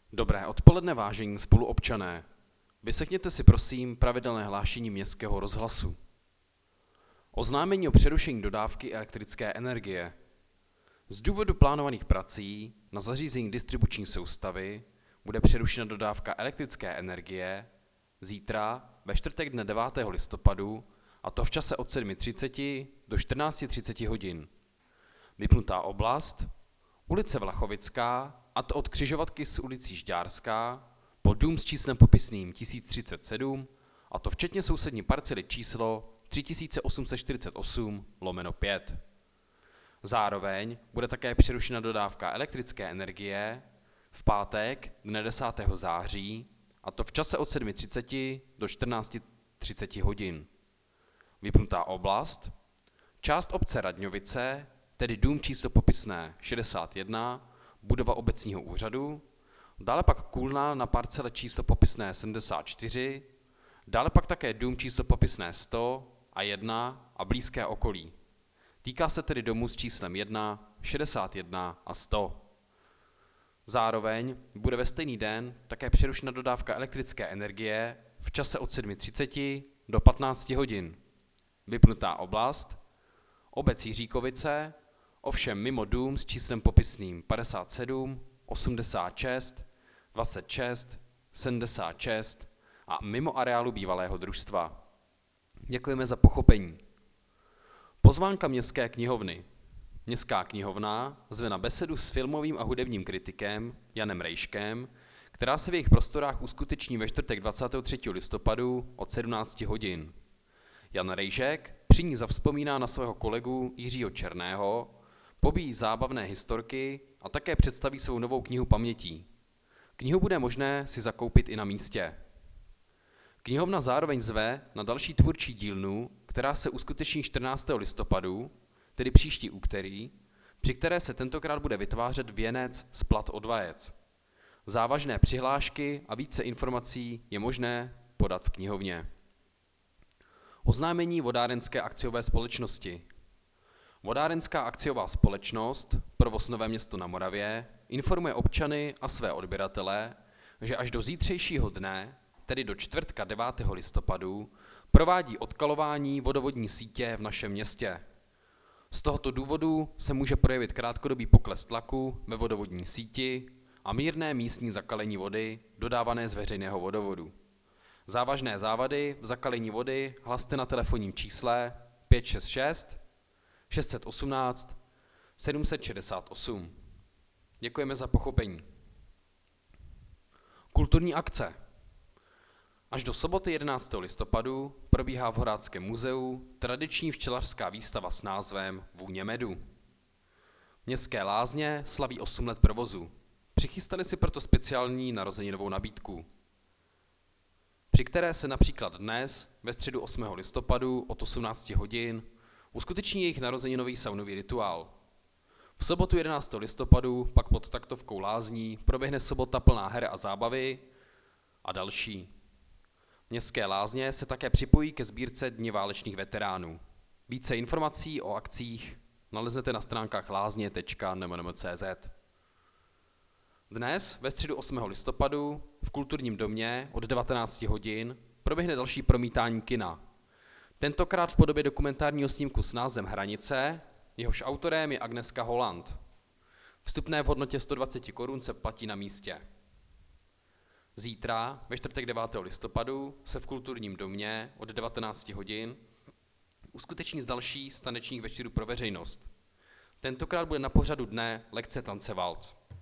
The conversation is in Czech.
Dobré odpoledne, vážení spoluobčané. Vyslechněte si prosím pravidelné hlášení Městského rozhlasu. Oznámení o přerušení dodávky elektrické energie. Z důvodu plánovaných prací na zařízení distribuční soustavy bude přerušena dodávka elektrické energie zítra ve čtvrtek dne 9. listopadu, a to v čase od 7:30 do 14:30 hodin. Vypnutá oblast: ulice Vlachovická, a to od křižovatky s ulicí Žďárská po dům s číslem popisným 1037, a to včetně sousední parcely číslo 3848/5. Zároveň bude také přerušena dodávka elektrické energie v pátek dne 10. září, a to v čase od 7:30 do 14:30 hodin. Vypnutá oblast: část obce Radňovice, tedy dům číslo popisné 61, budova obecního úřadu, dále pak kůlna na parcele číslo popisné 74, dále pak také dům číslo popisné 100 a 1 a blízké okolí. Týká se tedy domů s číslem 1, 61 a 100. Zároveň bude ve stejný den také přerušena dodávka elektrické energie v čase od 7:30 do 15 hodin. Vypnutá oblast: obec Jiříkovice, ovšem mimo dům s číslem popisným 57, 86, 26, 76 a mimo areálu bývalého družstva. Děkujeme za pochopení. Pozvánka Městské knihovny. Městská knihovna zve na besedu s filmovým a hudebním kritikem Janem Rejškem, která se v jejich prostorách uskuteční ve čtvrtek 23. listopadu od 17 hodin. Jan Rejšek při ní zavzpomíná na svého kolegu Jiřího Černého, pobíjí zábavné historky a také představí svou novou knihu pamětí. Knihu bude možné si zakoupit i na místě. Knihovna zároveň zve na další tvůrčí dílnu, která se uskuteční 14. listopadu, tedy příští úterý, při které se tentokrát bude vytvářet věnec z plat od vajec. Závažné přihlášky a více informací je možné podat v knihovně. Oznámení vodárenské akciové společnosti. Vodárenská akciová společnost Provoz Nové Město na Moravě informuje občany a své odběratele, že až do zítřejšího dne, tedy do čtvrtka 9. listopadu, provádí odkalování vodovodní sítě v našem městě. Z tohoto důvodu se může projevit krátkodobý pokles tlaku ve vodovodní síti a mírné místní zakalení vody dodávané z veřejného vodovodu. Závažné závady v zakalení vody hlaste na telefonním čísle 566 618 768. Děkujeme za pochopení. Kulturní akce. Až do soboty 11. listopadu probíhá v Horáckém muzeu tradiční včelařská výstava s názvem Vůně medu. Městské lázně slaví 8 let provozu. Přichystali si proto speciální narozeninovou nabídku, při které se například dnes, ve středu 8. listopadu od 18 hodin, uskuteční jejich narozeninový saunový rituál. V sobotu 11. listopadu pak pod taktovkou lázní proběhne sobota plná her a zábavy a další. Městské lázně se také připojí ke sbírce Dni válečných veteránů. Více informací o akcích naleznete na stránkách lázně.nmm.cz. Dnes, ve středu 8. listopadu, v Kulturním domě od 19 hodin proběhne další promítání kina. Tentokrát v podobě dokumentárního snímku s názvem Hranice, jehož autorem je Agneska Holland. Vstupné v hodnotě 120 korun se platí na místě. Zítra, ve čtvrtek 9. listopadu, se v Kulturním domě od 19 hodin uskuteční z další z tanečních večerů pro veřejnost. Tentokrát bude na pořadu dne lekce tance valc.